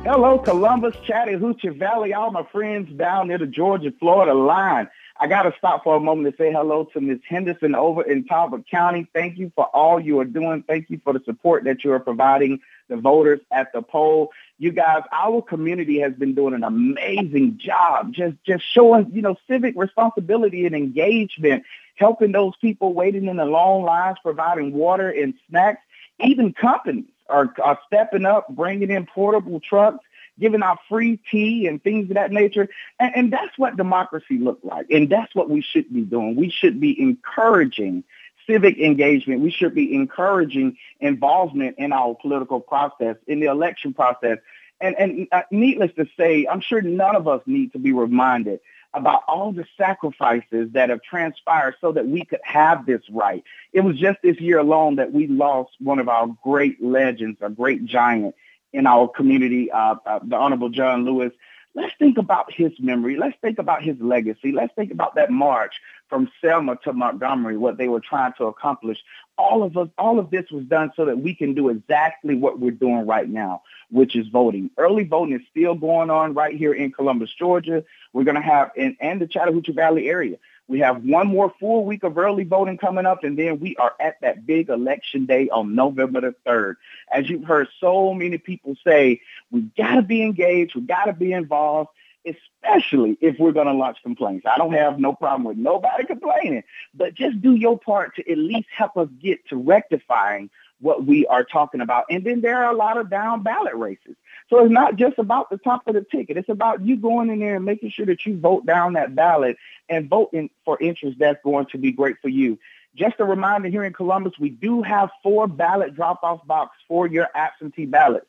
Hello, Columbus, Chattahoochee Valley, all my friends down near the Georgia-Florida line. I got to stop for a moment to say hello to Ms. Henderson over in Talbot County. Thank you for all you are doing. Thank you for the support that you are providing the voters at the poll. You guys, our community has been doing an amazing job just showing, civic responsibility and engagement, helping those people waiting in the long lines, providing water and snacks. Even companies are stepping up, bringing in portable trucks, giving out free tea and things of that nature. And that's what democracy looks like. And that's what we should be doing. We should be encouraging civic engagement. We should be encouraging involvement in our political process, in the election process. And needless to say, I'm sure none of us need to be reminded about all the sacrifices that have transpired so that we could have this right. It was just this year alone that we lost one of our great legends, a great giant in our community, the Honorable John Lewis. Let's think about his memory. Let's think about his legacy. Let's think about that march from Selma to Montgomery, what they were trying to accomplish. All of this was done so that we can do exactly what we're doing right now, which is voting. Early voting is still going on right here in Columbus, Georgia. We're going to have in the Chattahoochee Valley area. We have one more full week of early voting coming up, and then we are at that big election day on November the 3rd. As you've heard so many people say, we got to be engaged, we got to be involved, especially if we're going to launch complaints. I don't have no problem with nobody complaining, but just do your part to at least help us get to rectifying what we are talking about. And then there are a lot of down ballot races. So it's not just about the top of the ticket. It's about you going in there and making sure that you vote down that ballot and voting for interest that's going to be great for you. Just a reminder, here in Columbus, we do have 4 ballot drop-off boxes for your absentee ballots.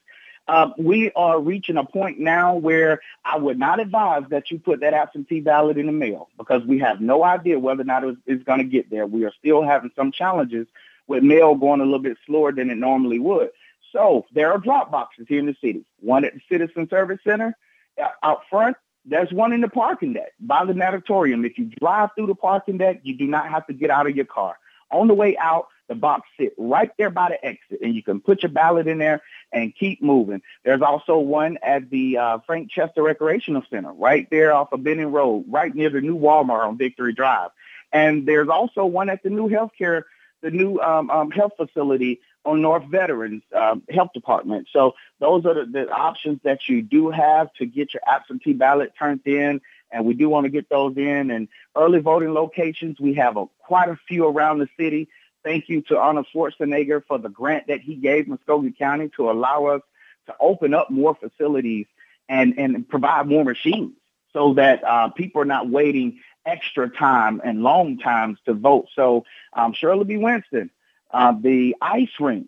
We are reaching a point now where I would not advise that you put that absentee ballot in the mail because we have no idea whether or not it's going to get there. We are still having some challenges with mail going a little bit slower than it normally would. So there are drop boxes here in the city. One at the Citizen Service Center out front. There's one in the parking deck by the natatorium. If you drive through the parking deck, you do not have to get out of your car. On the way out, the box sit right there by the exit, and you can put your ballot in there and keep moving. There's also one at the Frank Chester Recreational Center right there off of Benning Road, right near the new Walmart on Victory Drive. And there's also one at the new health facility on North Veterans Health Department. So those are the options that you do have to get your absentee ballot turned in, and we do want to get those in. And early voting locations, we have quite a few around the city. Thank you to Arnold Schwarzenegger for the grant that he gave Muskogee County to allow us to open up more facilities and provide more machines so that people are not waiting extra time and long times to vote. So Shirley B. Winston, the ice rink,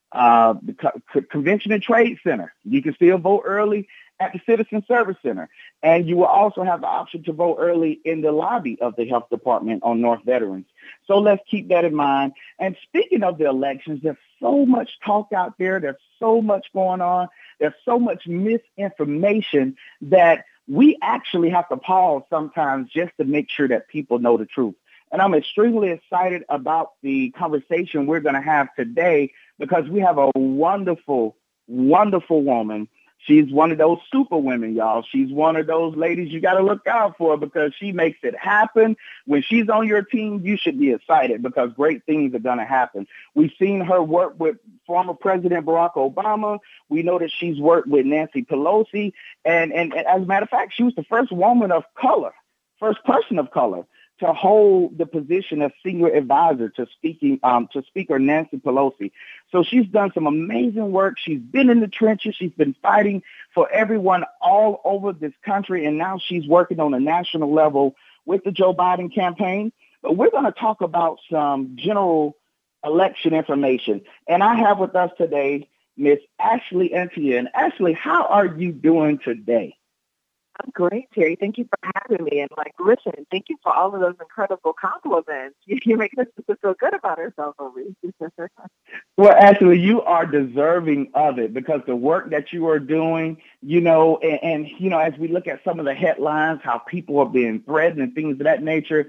the Convention and Trade Center, you can still vote early at the Citizen Service Center. And you will also have the option to vote early in the lobby of the health department on North Veterans. So let's keep that in mind. And speaking of the elections, there's so much talk out there. There's so much going on. There's so much misinformation that we actually have to pause sometimes just to make sure that people know the truth. And I'm extremely excited about the conversation we're going to have today because we have a wonderful, wonderful woman. She's one of those super women, y'all. She's one of those ladies you got to look out for because she makes it happen. When she's on your team, you should be excited because great things are going to happen. We've seen her work with former President Barack Obama. We know that she's worked with Nancy Pelosi. And as a matter of fact, she was the first woman of color, first person of color to hold the position of senior advisor to Speaker Nancy Pelosi. So she's done some amazing work. She's been in the trenches. She's been fighting for everyone all over this country. And now she's working on a national level with the Joe Biden campaign. But we're going to talk about some general election information. And I have with us today Miss Ashley Etienne. Ashley, how are you doing today? I'm great, Terry. Thank you for having me. And listen, thank you for all of those incredible compliments. You're making us feel good about ourselves over here. Well, actually, you are deserving of it because the work that you are doing, and as we look at some of the headlines, how people are being threatened and things of that nature,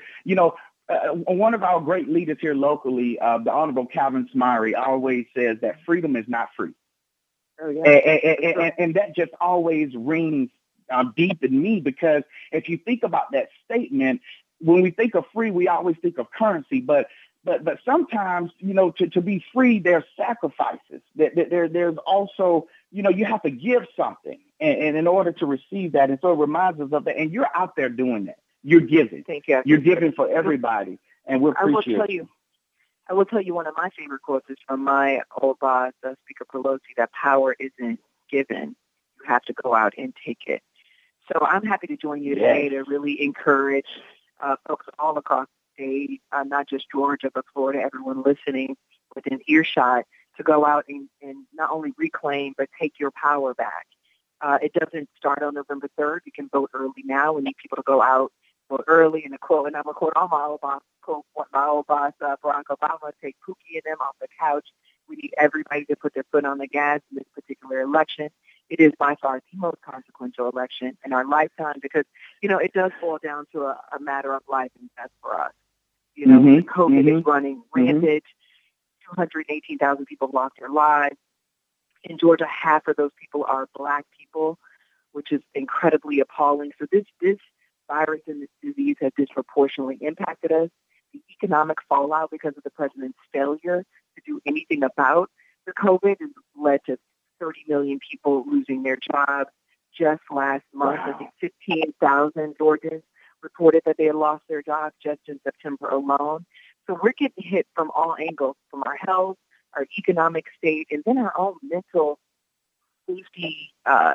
one of our great leaders here locally, the Honorable Calvin Smyre, always says that freedom is not free. Oh, yeah. And that just always rings deep in me, because if you think about that statement, when we think of free, we always think of currency, but sometimes, to be free, there's sacrifices. There's also, you have to give something, and in order to receive that. And so it reminds us of that. And you're out there doing that. You're giving. Thank you. You're giving for everybody, and we appreciate it. I will tell you one of my favorite quotes is from my old boss, Speaker Pelosi, that power isn't given. You have to go out and take it. So I'm happy to join you today to really encourage folks all across the state, not just Georgia, but Florida, everyone listening within earshot, to go out and not only reclaim, but take your power back. It doesn't start on November 3rd. You can vote early now. We need people to go out, vote early. And I'm going to quote all my old boss, Barack Obama, take Pookie and them off the couch. We need everybody to put their foot on the gas in this particular election. It is by far the most consequential election in our lifetime, because, it does boil down to a matter of life and death for us. COVID is running rampant. 218,000 people lost their lives. In Georgia, half of those people are Black people, which is incredibly appalling. So this virus and this disease has disproportionately impacted us. The economic fallout because of the president's failure to do anything about the COVID has led to 30 million people losing their jobs. Just last month, I think 15,000 Georgians reported that they had lost their jobs just in September alone. So we're getting hit from all angles, from our health, our economic state, and then our own mental safety,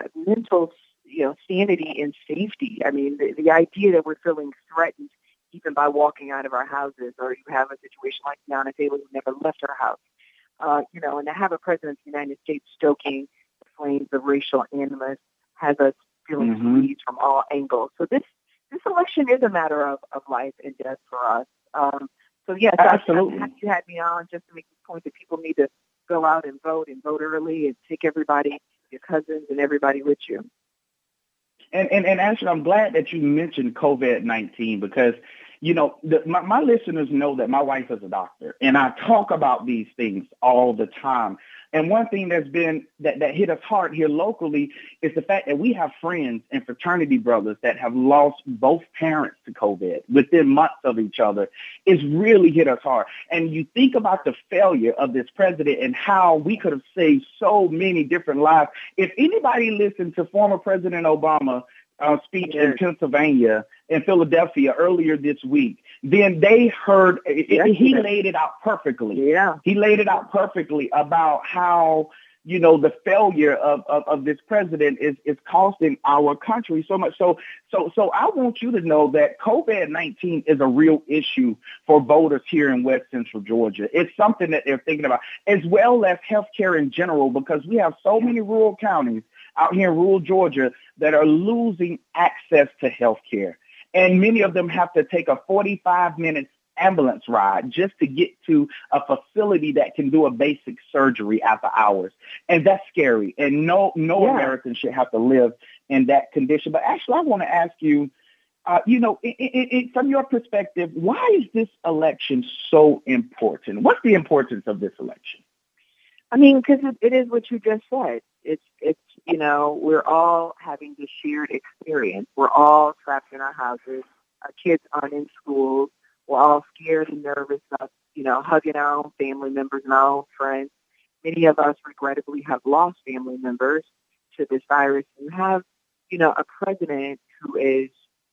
sanity and safety. I mean, the idea that we're feeling threatened even by walking out of our houses, or you have a situation like Breonna Taylor who never left her house, and to have a president of the United States stoking the flames of racial animus has us feeling squeezed from all angles. So this election is a matter of life and death for us. So yes, absolutely. You had me on just to make the point that people need to go out and vote early, and take everybody, your cousins and everybody with you. And Ashley, I'm glad that you mentioned COVID-19, because, my listeners know that my wife is a doctor, and I talk about these things all the time. And one thing that's been that hit us hard here locally is the fact that we have friends and fraternity brothers that have lost both parents to COVID within months of each other. It's really hit us hard. And you think about the failure of this president and how we could have saved so many different lives. If anybody listened to former President Obama speech in Pennsylvania, in Philadelphia earlier this week, then they heard he laid it out perfectly. Yeah. He laid it out perfectly about how, the failure of this president is costing our country so much. So I want you to know that COVID-19 is a real issue for voters here in West Central Georgia. It's something that they're thinking about, as well as healthcare in general, because we have so many rural counties out here in rural Georgia that are losing access to healthcare. And many of them have to take a 45-minute ambulance ride just to get to a facility that can do a basic surgery after hours. And that's scary. And no American should have to live in that condition. But actually, I want to ask you, from your perspective, why is this election so important? What's the importance of this election? I mean, because it is what you just said. It's we're all having this shared experience. We're all trapped in our houses. Our kids aren't in school. We're all scared and nervous of, hugging our own family members and our own friends. Many of us, regrettably, have lost family members to this virus. You have, a president who is,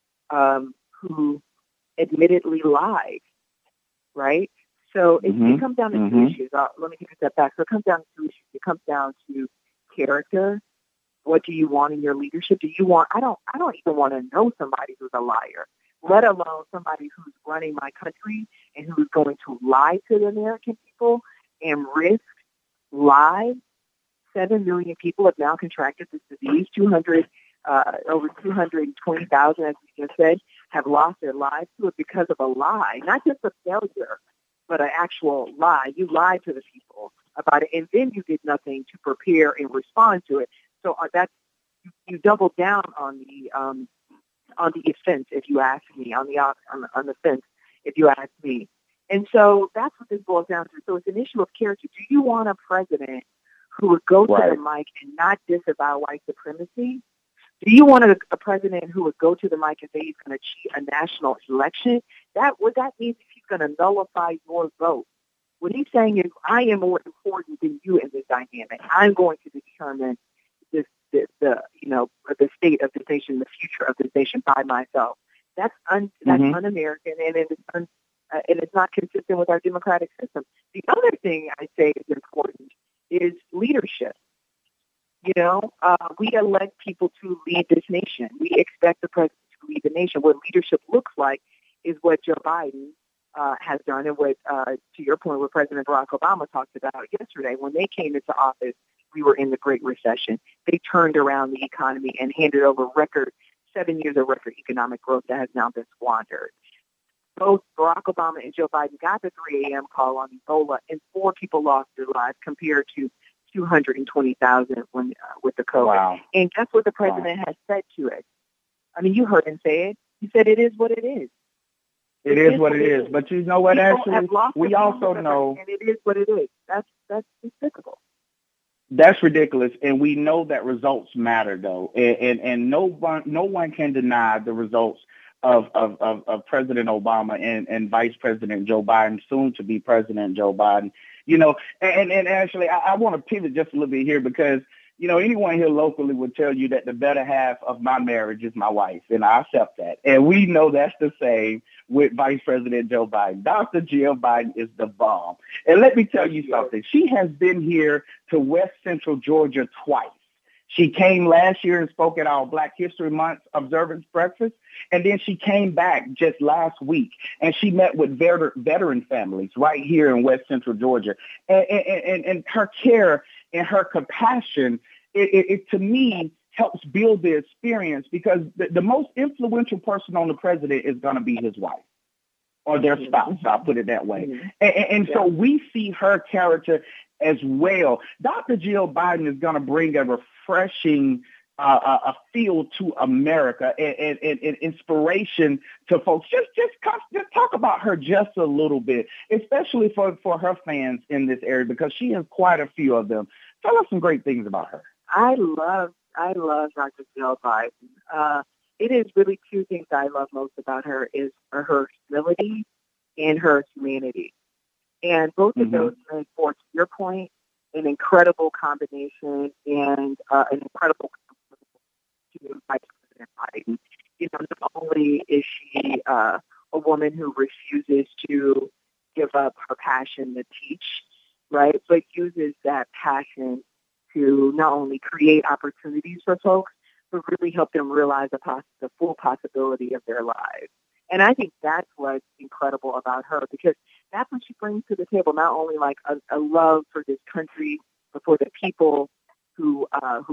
who admittedly lied, right? So it comes down to two issues. Let me take a step back. So it comes down to two issues. It comes down to character. What do you want in your leadership? I don't even want to know somebody who's a liar, let alone somebody who's running my country and who's going to lie to the American people and risk lives. 7 million people have now contracted this disease. Over 220,000, as we just said, have lost their lives to it because of a lie, not just a failure, but an actual lie. You lied to the people about it, and then you did nothing to prepare and respond to it. So that's you double down on the offense, if you ask me, on the fence, if you ask me. And so that's what this boils down to. So it's an issue of character. Do you want a president who would go to the mic and not disavow white supremacy? Do you want a president who would go to the mic and say he's going to cheat a national election? What that means is he's going to nullify your vote. What he's saying is, I am more important than you in this dynamic. I'm going to determine the state of this nation, the future of this nation by myself. That's un-American, and it's not consistent with our democratic system. The other thing I say is important is leadership. We elect people to lead this nation. We expect the president to lead the nation. What leadership looks like is what Joe Biden has done, and what, to your point, what President Barack Obama talked about yesterday. When they came into office, we were in the Great Recession. They turned around the economy and handed over 7 years of record economic growth that has now been squandered. Both Barack Obama and Joe Biden got the 3 a.m. call on Ebola, and 4 people lost their lives compared to 220,000 with the COVID. Wow. And guess what the president has said to it? I mean, you heard him say it. He said it is what it is. It is what it is. But you know what, actually, we also know. And it is what it is. That's despicable. That's ridiculous. And we know that results matter, though. And no one can deny the results of President Obama and Vice President Joe Biden, soon to be President Joe Biden. And actually, I want to pivot just a little bit here because, anyone here locally would tell you that the better half of my marriage is my wife, and I accept that. And we know that's the same with Vice President Joe Biden. Dr. Jill Biden is the bomb. And let me tell you something. She has been here to West Central Georgia twice. She came last year and spoke at our Black History Month observance breakfast. And then she came back just last week and she met with veteran families right here in West Central Georgia. And her care and her compassion, it to me, helps build the experience because the most influential person on the president is going to be his wife or their spouse. I'll put it that way. And so we see her character as well. Dr. Jill Biden is going to bring a refreshing a feel to America and inspiration to folks. Just talk about her just a little bit, especially for her fans in this area, because she has quite a few of them. Tell us some great things about her. I love Dr. Jill Biden. It is really 2 things I love most about her is her humility and her humanity. And both of those reinforce your point, an incredible combination and an incredible to Vice President Biden. Not only is she a woman who refuses to give up her passion to teach, right, but uses that passion to not only create opportunities for folks, but really help them realize the full possibility of their lives. And I think that's what's incredible about her, because that's what she brings to the table, not only like a love for this country, but for the people who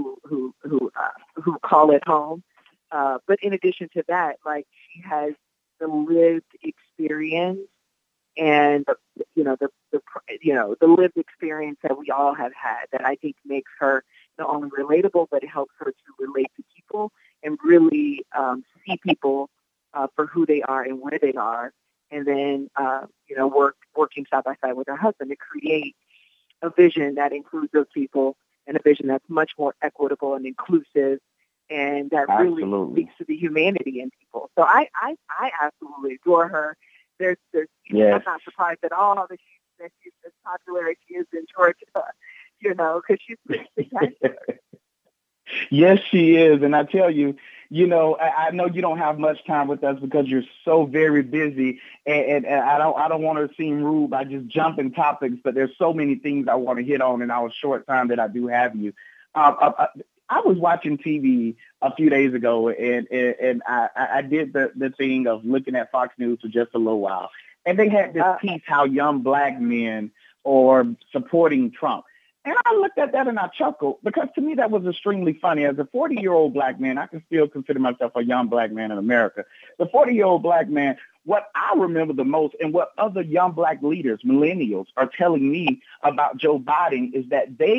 call it home. But in addition to that, like, she has the lived experience and the lived experience that we all have had that I think makes her not only relatable, but it helps her to relate to people and really see people for who they are and where they are, and then working side by side with her husband to create a vision that includes those people and a vision that's much more equitable and inclusive, and that really speaks to the humanity in people. So I absolutely adore her. I'm not surprised at all that she's as popular as she is in Georgia, because she's pretty spectacular. Yes, she is. And I tell you, I know you don't have much time with us because you're so very busy, and I don't want to seem rude by just jumping topics, but there's so many things I want to hit on in our short time that I do have you. I was watching TV a few days ago, and I did the thing of looking at Fox News for just a little while, and they had this piece how young black men are supporting Trump. And I looked at that and I chuckled, because to me that was extremely funny. As a 40-year-old black man, I can still consider myself a young black man in America. The 40-year-old black man, what I remember the most and what other young black leaders, millennials, are telling me about Joe Biden is that they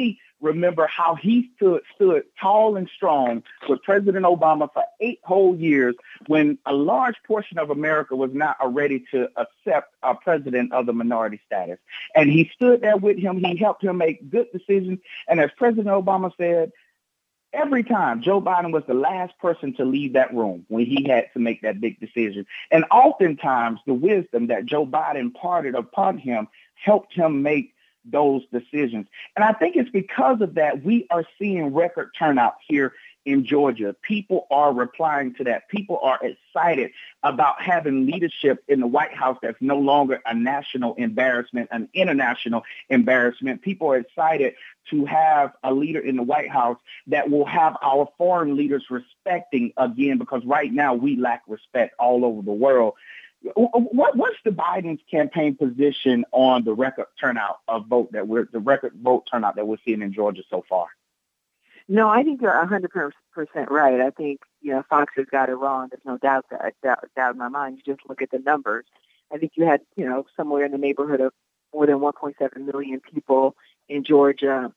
remember how he stood tall and strong with President Obama for 8 whole years when a large portion of America was not ready to accept a president of the minority status. And he stood there with him. He helped him make good decisions. And as President Obama said, every time Joe Biden was the last person to leave that room when he had to make that big decision. And oftentimes the wisdom that Joe Biden imparted upon him helped him make those decisions. And I think it's because of that we are seeing record turnout here in Georgia. People are replying to that. People are excited about having leadership in the White House that's no longer a national embarrassment, an international embarrassment. People are excited to have a leader in the White House that will have our foreign leaders respecting again, because right now we lack respect all over the world. What's the Biden's campaign position on the record turnout of the record vote turnout that we're seeing in Georgia so far? No, I think you're 100% right. I think, Fox has got it wrong. There's no doubt in my mind. You just look at the numbers. I think you had, somewhere in the neighborhood of more than 1.7 million people in Georgia,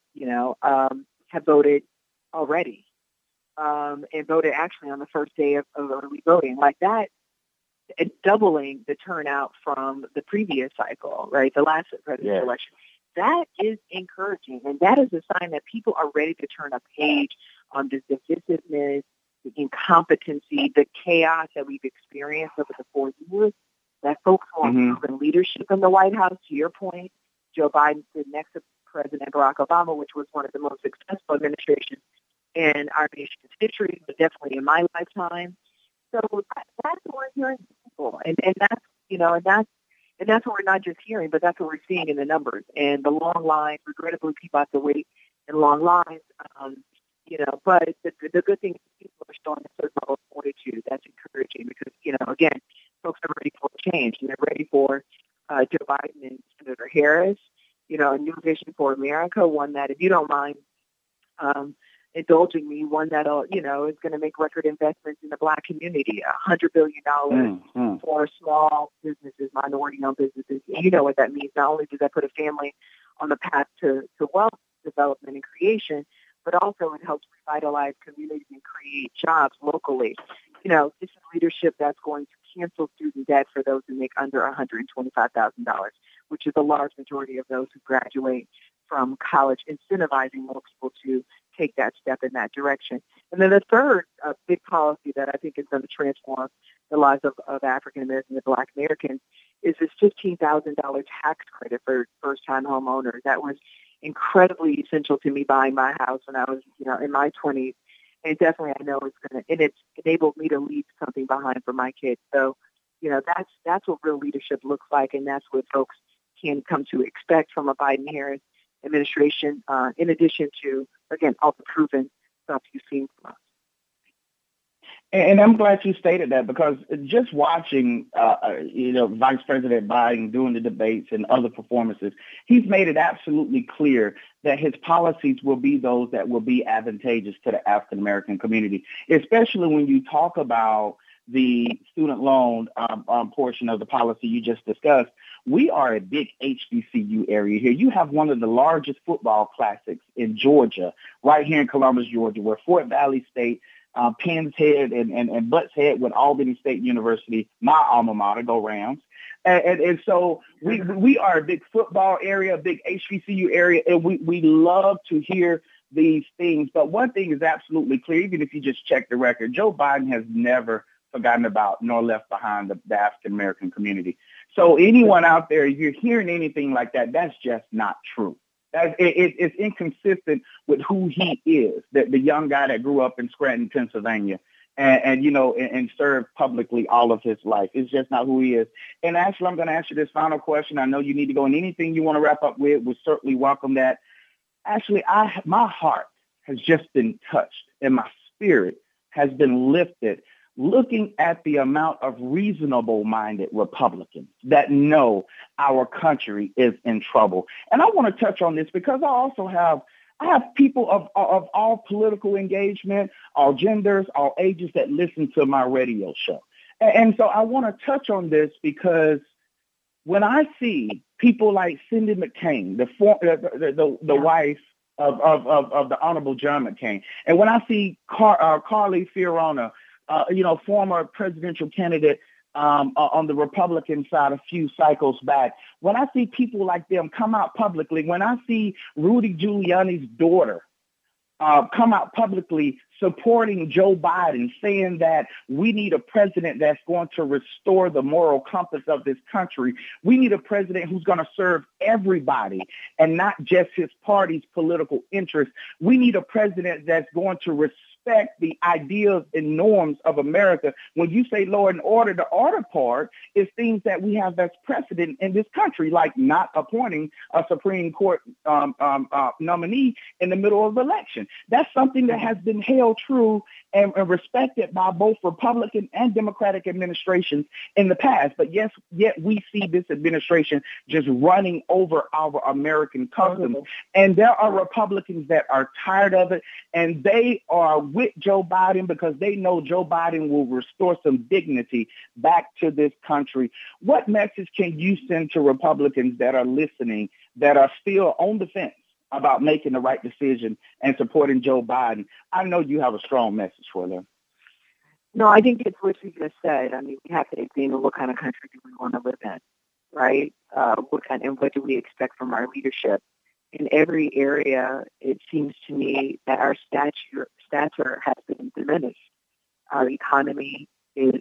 have voted already, and voted actually on the first day of early voting. Like that, doubling the turnout from the previous cycle, right? The last presidential election. That is encouraging, and that is a sign that people are ready to turn a page on this divisiveness, the incompetency, the chaos that we've experienced over the 4 years, that folks want proven leadership in the White House. To your point, Joe Biden stood next to President Barack Obama, which was one of the most successful administrations in our nation's history, but definitely in my lifetime. So that's what we're hearing from people, and that's what we're not just hearing, but that's what we're seeing in the numbers. And the long lines, regrettably, people have to wait in long lines, but the good thing is people are showing a certain level of fortitude. That's encouraging because, again, folks are ready for change, and they're ready for Joe Biden and Senator Harris, a new vision for America, one that, if you don't mind indulging me, one that, is going to make record investments in the Black community, $100 billion for small businesses, minority-owned businesses. You know what that means. Not only does that put a family on the path to wealth development and creation, but also it helps revitalize communities and create jobs locally. This is leadership that's going to cancel student debt for those who make under $125,000, which is a large majority of those who graduate from college, incentivizing more people to take that step in that direction. And then the third big policy that I think is going to transform the lives of African Americans and Black Americans is this $15,000 tax credit for first-time homeowners. That was incredibly essential to me buying my house when I was, in my 20s. And definitely I know it's enabled me to leave something behind for my kids. So, that's what real leadership looks like, and that's what folks can come to expect from a Biden-Harris administration, in addition to, again, all the proven stuff you've seen from us. And I'm glad you stated that, because just watching, Vice President Biden doing the debates and other performances, he's made it absolutely clear that his policies will be those that will be advantageous to the African American community, especially when you talk about the student loan portion of the policy you just discussed. We are a big HBCU area here. You have one of the largest football classics in Georgia, right here in Columbus, Georgia, where Fort Valley State, Penn's Head and Butts Head with Albany State University, my alma mater, go Rams. And so we are a big football area, a big HBCU area, and we love to hear these things. But one thing is absolutely clear, even if you just check the record, Joe Biden has never forgotten about nor left behind the African American community. So anyone out there, if you're hearing anything like that, that's just not true. It's inconsistent with who he is, the young guy that grew up in Scranton, Pennsylvania, and served publicly all of his life. It's just not who he is. And actually, I'm going to ask you this final question. I know you need to go, and anything you want to wrap up with, we certainly welcome that. Actually, my heart has just been touched, and my spirit has been lifted looking at the amount of reasonable-minded Republicans that know our country is in trouble. And I want to touch on this because I have people of all political engagement, all genders, all ages that listen to my radio show. And so I want to touch on this because when I see people like Cindy McCain, the wife of the Honorable John McCain. And when I see Carly Fiorina, former presidential candidate on the Republican side a few cycles back, when I see people like them come out publicly, when I see Rudy Giuliani's daughter come out publicly supporting Joe Biden, saying that we need a president that's going to restore the moral compass of this country. We need a president who's going to serve everybody and not just his party's political interests. We need a president that's going to respect the ideas and norms of America. When you say law and order, the order part is things that we have as precedent in this country, like not appointing a Supreme Court nominee in the middle of the election. That's something that has been held true and respected by both Republican and Democratic administrations in the past. But yet we see this administration just running over our American customs. And there are Republicans that are tired of it, and they are with Joe Biden because they know Joe Biden will restore some dignity back to this country. What message can you send to Republicans that are listening, that are still on the fence about making the right decision and supporting Joe Biden? I know you have a strong message for them. No, I think it's what you just said. I mean, we have to examine what kind of country do we want to live in, right? What do we expect from our leadership? In every area, it seems to me that our stature has been diminished. Our economy is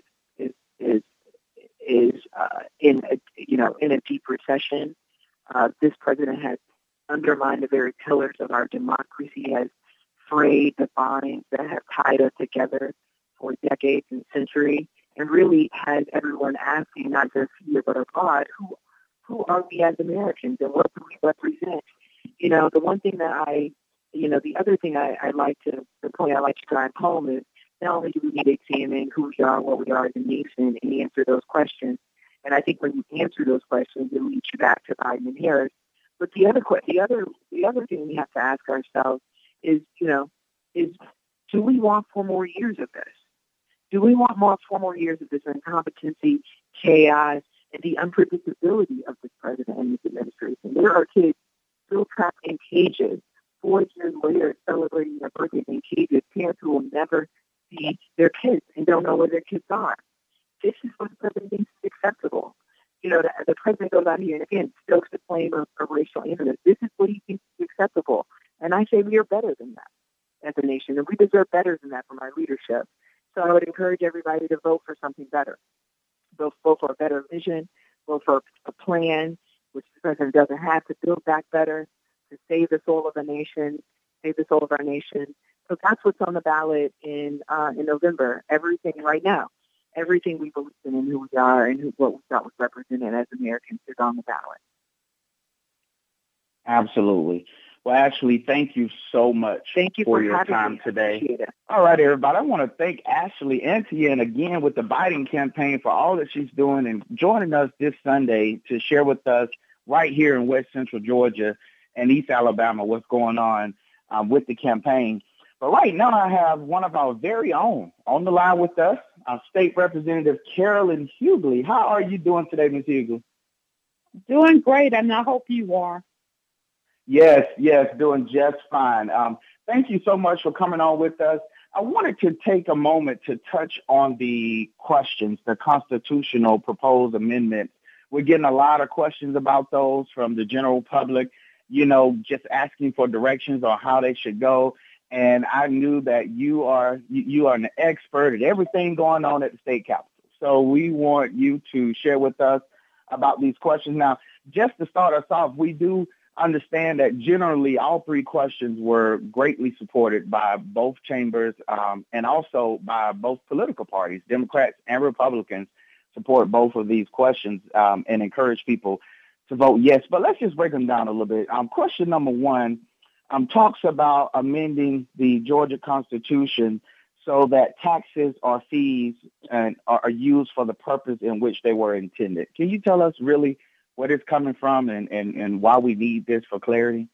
in a deep recession. This president has undermined the very pillars of our democracy, has frayed the bonds that have tied us together for decades and centuries, and really has everyone asking, not just here but abroad, who are we as Americans and what do we represent? The one thing that the other thing the point I like to drive home is not only do we need to examine who we are, what we are as a nation, and answer those questions. And I think when you answer those questions, it leads you back to Biden and Harris. But the other thing we have to ask ourselves is do we want 4 more years of this? Do we want 4 more years of this incompetency, chaos, and the unpredictability of this president and this administration? There are kids still trapped in cages 4 years later, celebrating their birthdays in cages, parents who will never see their kids and don't know where their kids are. This is what the president thinks is acceptable. The president goes out here and again stokes the flame of racial animus. This is what he thinks is acceptable. And I say we are better than that as a nation, and we deserve better than that from our leadership. So I would encourage everybody to vote for something better. Vote for a better vision, vote for a plan, which the president doesn't have, to build back better, to save the soul of the nation, save the soul of our nation. So that's what's on the ballot in November. Everything right now. Everything we believe in and who we are and what we thought was represented as Americans is on the ballot. Absolutely. Well, Ashley, thank you so much for your time today. All right, everybody. I want to thank Ashley Antian again with the Biden campaign for all that she's doing and joining us this Sunday to share with us right here in West Central Georgia and East Alabama what's going on with the campaign. But right now I have one of our very own on the line with us, our State Representative Carolyn Hughley. How are you doing today, Ms. Hughley? Doing great, and I hope you are. Yes, doing just fine. Thank you so much for coming on with us. I wanted to take a moment to touch on the questions, the constitutional proposed amendments. We're getting a lot of questions about those from the general public, just asking for directions on how they should go. And I knew that you are an expert at everything going on at the state capitol. So we want you to share with us about these questions. Now, just to start us off, we do understand that generally all 3 questions were greatly supported by both chambers and also by both political parties. Democrats and Republicans support both of these questions and encourage people to vote yes. But let's just break them down a little bit. Question number 1 talks about amending the Georgia Constitution so that taxes or fees are used for the purpose in which they were intended. Can you tell us really where it's coming from and why we need this for clarity?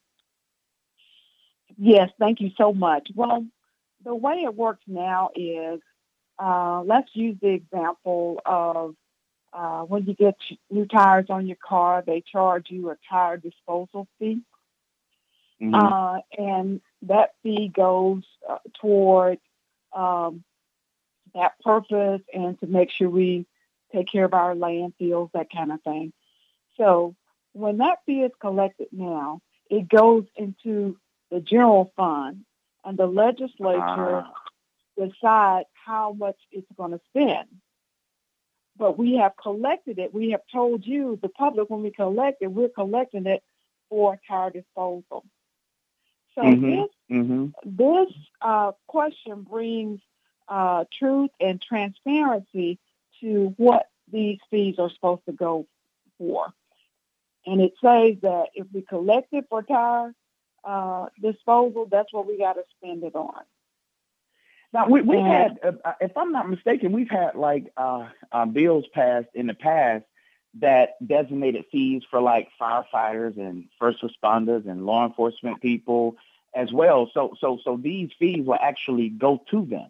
Yes, thank you so much. Well, the way it works now is, let's use the example of when you get new tires on your car, they charge you a tire disposal fee. Mm-hmm. And that fee goes toward um, that purpose and to make sure we take care of our landfills, that kind of thing. So when that fee is collected now, it goes into the general fund, and the legislature Ah. decide how much it's going to spend. But we have collected it. We have told you, the public, when we collect it, we're collecting it for tire disposal. So Mm-hmm. Mm-hmm. this question brings truth and transparency to what these fees are supposed to go for. And it says that if we collect it for tire disposal, that's what we got to spend it on. Now we've And had, if I'm not mistaken, we've had like bills passed in the past that designated fees for like firefighters and first responders and law enforcement people as well. So these fees will actually go to them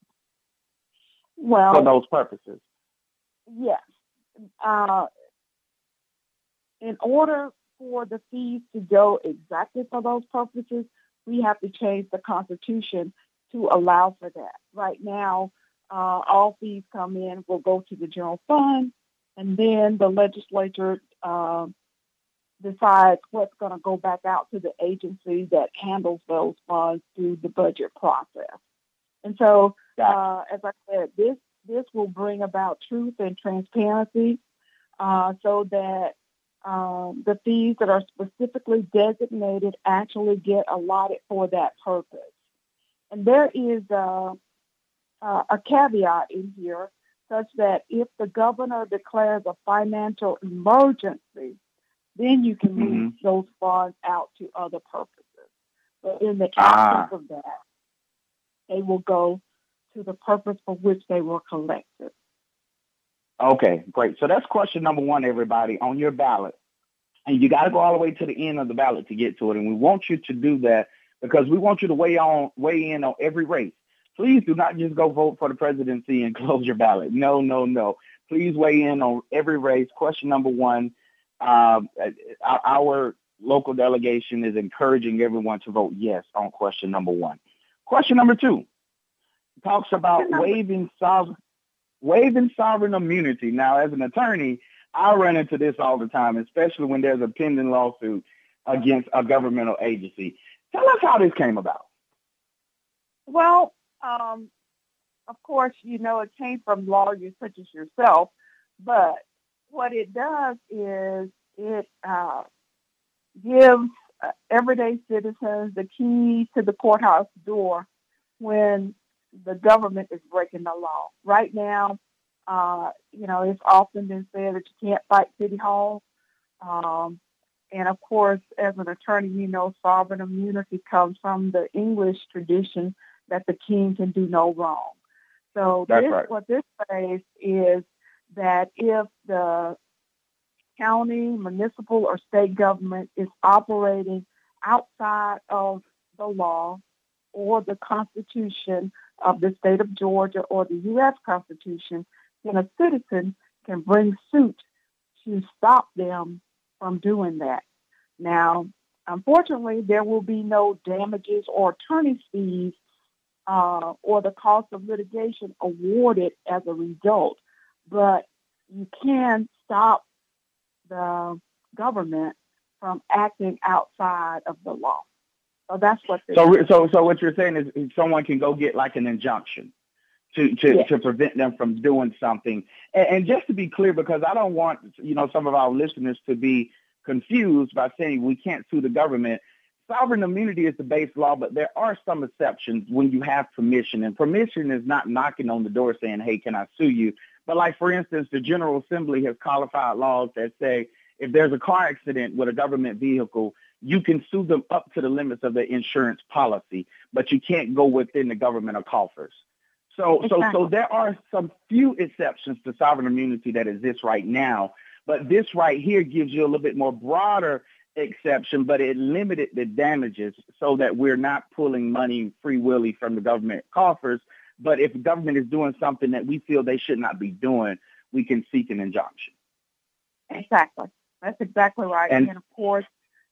for well, those purposes. yes. Uh, in order for the fees to go exactly for those purposes, we have to change the Constitution to allow for that. Right now, all fees come in will go to the general fund, and then the legislature decides what's going to go back out to the agency that handles those funds through the budget process. And so, Gotcha. as I said, this will bring about truth and transparency so that the fees that are specifically designated actually get allotted for that purpose. And there is a caveat in here such that if the governor declares a financial emergency, then you can move Mm-hmm. those funds out to other purposes. But in the absence Ah. of that, they will go to the purpose for which they were collected. Okay, great. So that's question number one, everybody, on your ballot. And you got to go all the way to the end of the ballot to get to it. And we want you to do that because we want you to weigh in on every race. Please do not just go vote for the presidency and close your ballot. No, no, no. Please weigh in on every race. Question number one, um, our local delegation is encouraging everyone to vote yes on question number one. Question number two talks about waiving sovereign immunity. Now, as an attorney, I run into this all the time, especially when there's a pending lawsuit against a governmental agency. Tell us how this came about. Well, of course, it came from lawyers such as yourself, but what it does is it gives everyday citizens the key to the courthouse door when the government is breaking the law. Right now, it's often been said that you can't fight City Hall. Um, and of course, as an attorney, sovereign immunity comes from the English tradition that the king can do no wrong. So That's right. what this says is that if the county, municipal, or state government is operating outside of the law or the Constitution of the state of Georgia or the U.S. Constitution, then a citizen can bring suit to stop them from doing that. Now, unfortunately, there will be no damages or attorney's fees or the cost of litigation awarded as a result, but you can stop the government from acting outside of the law. So that's what this is. So what you're saying is someone can go get like an injunction Yes. to prevent them from doing something. And just to be clear, because I don't want some of our listeners to be confused by saying we can't sue the government. Sovereign immunity is the base law, but there are some exceptions when you have permission. And permission is not knocking on the door saying, hey, can I sue you? But like, for instance, the General Assembly has codified laws that say if there's a car accident with a government vehicle, you can sue them up to the limits of the insurance policy, but you can't go within the governmental coffers. So there are some few exceptions to sovereign immunity that exist right now, but this right here gives you a little bit more broader exception, but it limited the damages so that we're not pulling money free willy from the government coffers. But if the government is doing something that we feel they should not be doing, we can seek an injunction. Exactly. That's exactly right. And of course,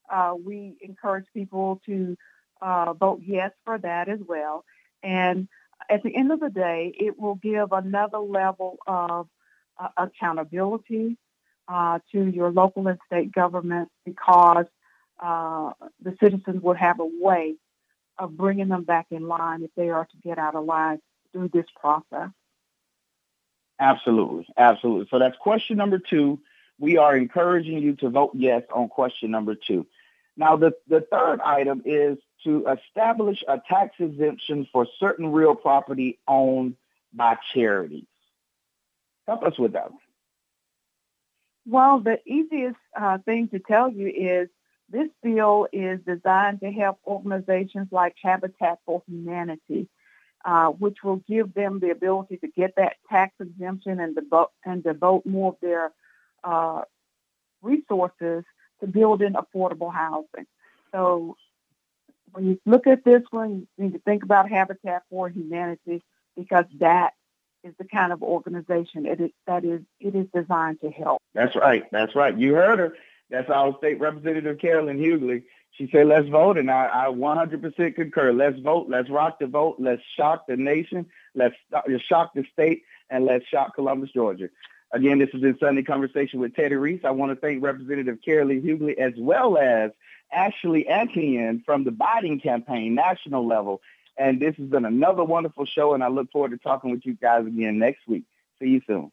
we encourage people to vote yes for that as well. And at the end of the day, it will give another level of accountability to your local and state government, because the citizens would have a way of bringing them back in line if they are to get out of line through this process. Absolutely. Absolutely. So that's question number 2. We are encouraging you to vote yes on question number 2. Now, the third item is to establish a tax exemption for certain real property owned by charities. Help us with that one. Well, the easiest thing to tell you is this bill is designed to help organizations like Habitat for Humanity, which will give them the ability to get that tax exemption and devote more of their resources to building affordable housing. So when you look at this one, you need to think about Habitat for Humanity, because that is the kind of organization it is designed to help. That's right. That's right. You heard her. That's our State Representative Carolyn Hughley. She said, let's vote, and I 100% concur. Let's vote. Let's rock the vote. Let's shock the nation. Let's shock the state, and let's shock Columbus, Georgia. Again, this has been Sunday Conversation with Teddy Reese. I want to thank Representative Carolyn Hughley, as well as Ashley Antien from the Biden campaign, national level. And this has been another wonderful show, and I look forward to talking with you guys again next week. See you soon.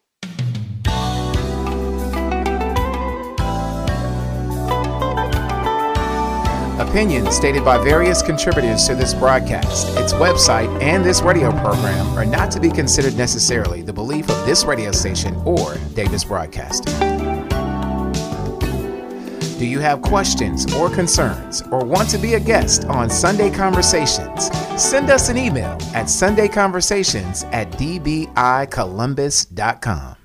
Opinions stated by various contributors to this broadcast, its website, and this radio program are not to be considered necessarily the belief of this radio station or Davis Broadcasting. Do you have questions or concerns, or want to be a guest on Sunday Conversations? Send us an email at sundayconversations@dbicolumbus.com.